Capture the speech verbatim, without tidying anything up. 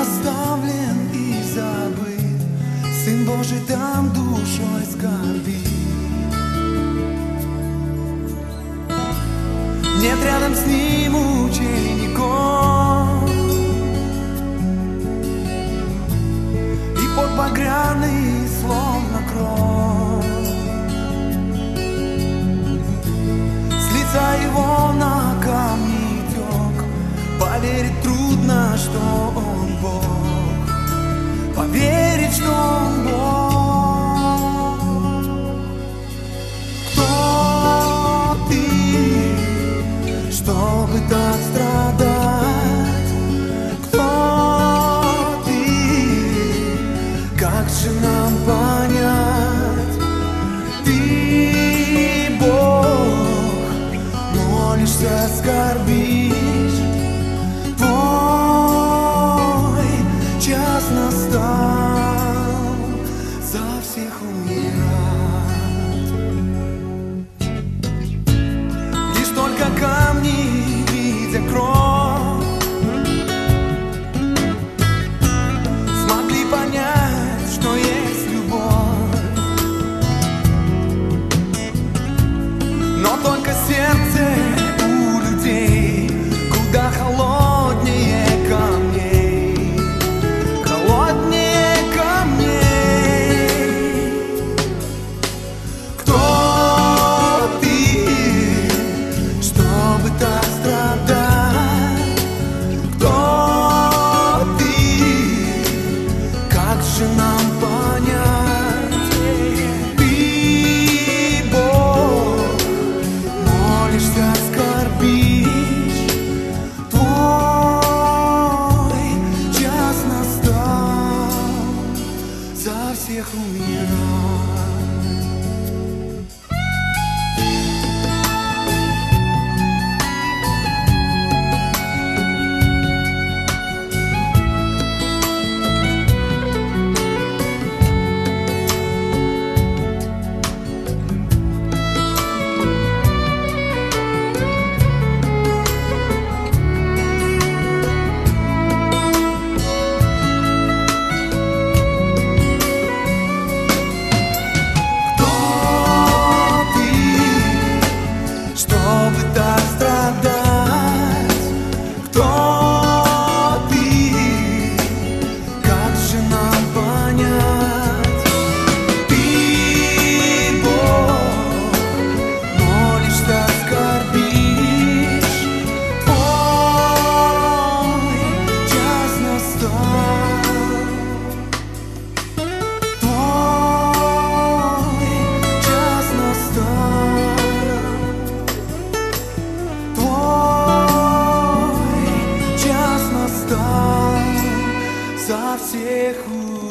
оставлен и забыт, Сын Божий там душой скорбит. Нет рядом с ним учеников, и пот багряный словно кровь, с лица его на камни тек. Поверить трудно, что он Бог, поверить, что он Бог. Кто ты, чтобы так страдать? Кто ты? Как же нам понять? Ты Бог, молишься, скорбишь, твой час настал за всех умирать. Лишь только камни, видя кровь, смогли понять, что есть любовь. Но только сердце у людей куда холоднее камней, холоднее камней. Кто ты, чтобы так страдать? Кто ты? Как же нам понять? Ты Бог, молишься, скорбишь, твой час настал за всех умирать. Чтобы так страдать? Кто ты? Как же нам понять? Ты Бог, молишься, скорбишь, твой час настал, твой час настал. Твой час настал за всех.